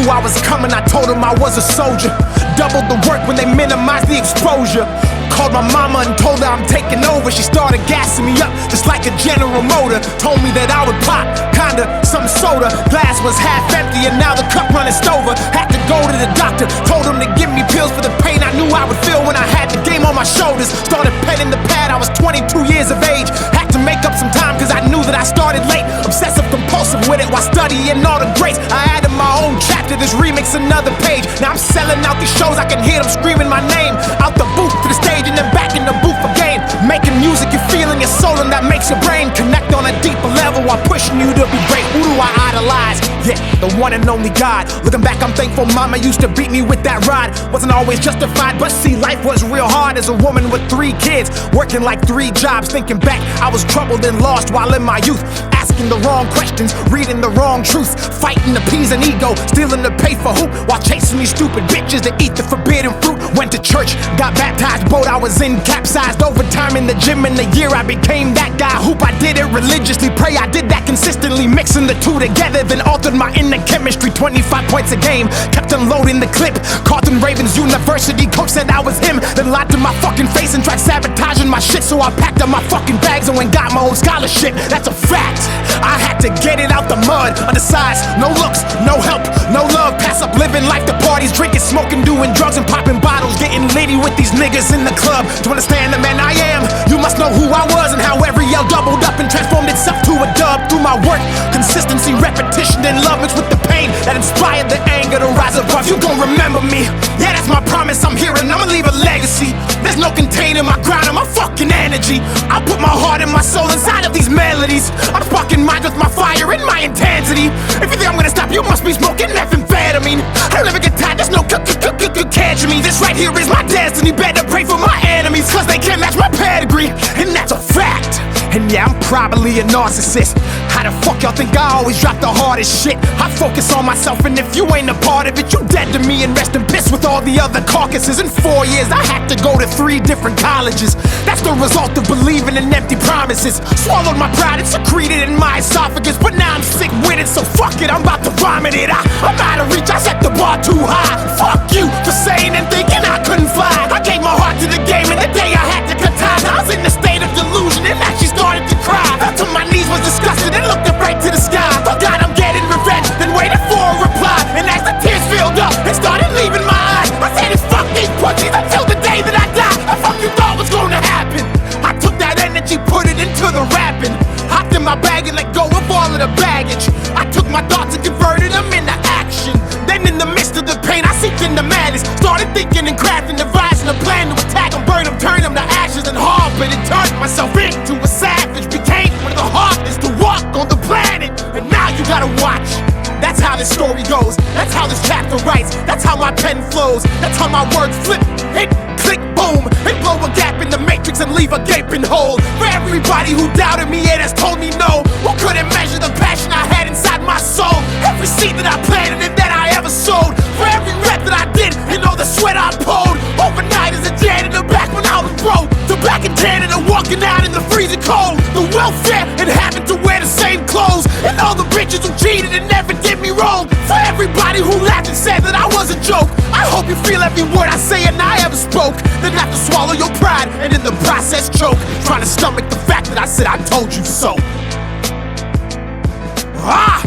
knew I was coming, I told them I was a soldier. Doubled the work when they minimized the exposure. Called my mama and told her I'm taking over. She started gassing me up just like a General Motor. Told me that I would pop, kinda, some soda. Glass was half empty and now the cup running over. Had to go to the doctor, told him to give me pills for the pain I knew I would feel when I had the game on my shoulders. Started penning the pad, I was 22 years of age. Had to make up some time cause I knew that I started late. Obsessive compulsive with it while studying all the greats. I added my own chapter, this remix another page. Now I'm selling out these shows, I can hear them screaming my name. Out the booth to the stage and then back in the booth again. Making music, you're feeling your soul and that makes your brain connect on a deeper level while pushing you to be great. Who do I idolize? Yeah, the one and only God. Looking back, I'm thankful mama used to beat me with that rod. Wasn't always justified, but see, life was real hard as a woman with 3 kids, working like 3 jobs. Thinking back, I was troubled and lost while in my youth, asking the wrong questions, reading the wrong truths, fighting to appease an ego, stealing to pay for hoop, while chasing these stupid bitches to eat the forbidden fruit. Went to church, got baptized, boat I was in capsized. Overtime in the gym in the year I became that guy. Hoop, I did it religiously, pray I did that consistently, mixing the two together, then altered my inner chemistry. 25 points a game, kept unloading the clip. Carlton Ravens University coach said I was him, then lied to my fucking face and tried sabotaging my shit. So I packed up my fucking bags and went got my own scholarship. That's a fact, I had to get it out the mud. Undersized, no looks, no help, no love. Pass up living life to parties, drinking, smoking, doing drugs and popping bottles, getting litty with these niggas in the club. To understand the man I am, you must know who I was and how every yell doubled up and transformed itself to a dub. Through my work, consistency, repetition, and love mixed with the pain that inspired the anger to rise above. You gon' remember me, yeah, that's my promise. I'm here and I'ma leave a legacy. There's no containing my grind or my fucking energy. I put my heart and my soul inside of these melodies. I'm sparking minds with my fire and my intensity. If you think I'm gonna stop, you must be smoking methamphetamine. I don't ever get tired, there's no catching me. This right here is my destiny. Better pray for my enemies, cause they can't match my pedigree, and that's a fact. And yeah, I'm probably a narcissist. How the fuck y'all think I always drop the hardest shit? I focus on myself, and if you ain't a part of it, you dead to me and rest in piss with all the other carcasses. In 4 years, I had to go to 3 different colleges. That's the result of believing in empty promises. Swallowed my pride and secreted in my esophagus, but now I'm sick with it, so fuck it, I'm about to vomit it. I'm out of reach, I set the bar too high. Fuck you for saying and thinking I couldn't fly. I gave my heart to the game, and the day I had to cut ties, I was in a state of delusion and actually started to cry. Fell to my knees, was disgusted, and looked up right to the sky. Oh God, I'm getting revenge, then waited for a reply. And as the tears filled up and started leaving my eyes, I said it's fuck these pussies until the day that I die. The fuck you thought was gonna happen? I took that energy, put it into the rapping. Hopped in my bag and let go of all of the baggage. I took my thoughts and converted them into action. Then in the midst of the pain, I seeped into madness. Started thinking and crafting, devising a plan to attack them, burn them, turn them to ashes and harbor. And turned myself into a savage. Became one of the hardest to walk on the planet. And now you gotta watch. That's how this story goes. That's how this chapter writes. That's how my pen flows. That's how my words flip, hit, click, boom, and blow a gap in the matrix and leave a gaping hole. For everybody who doubted me and has told me no, who couldn't measure the passion I had inside my soul. Every seed that I planted and that I ever sowed. For every rep that I did and all the sweat I poured. Overnight as a janitor back when I was broke. The black and janitor walking out in the freezing cold. The welfare and having to wear the same clothes. And all the bitches who cheated and never did me wrong. For everybody who laughed and said that I was a joke. I hope you feel every word I say and I ever spoke. Then have to swallow your pride and in the process choke. Trying to stomach the fact that I said I told you so. Ah!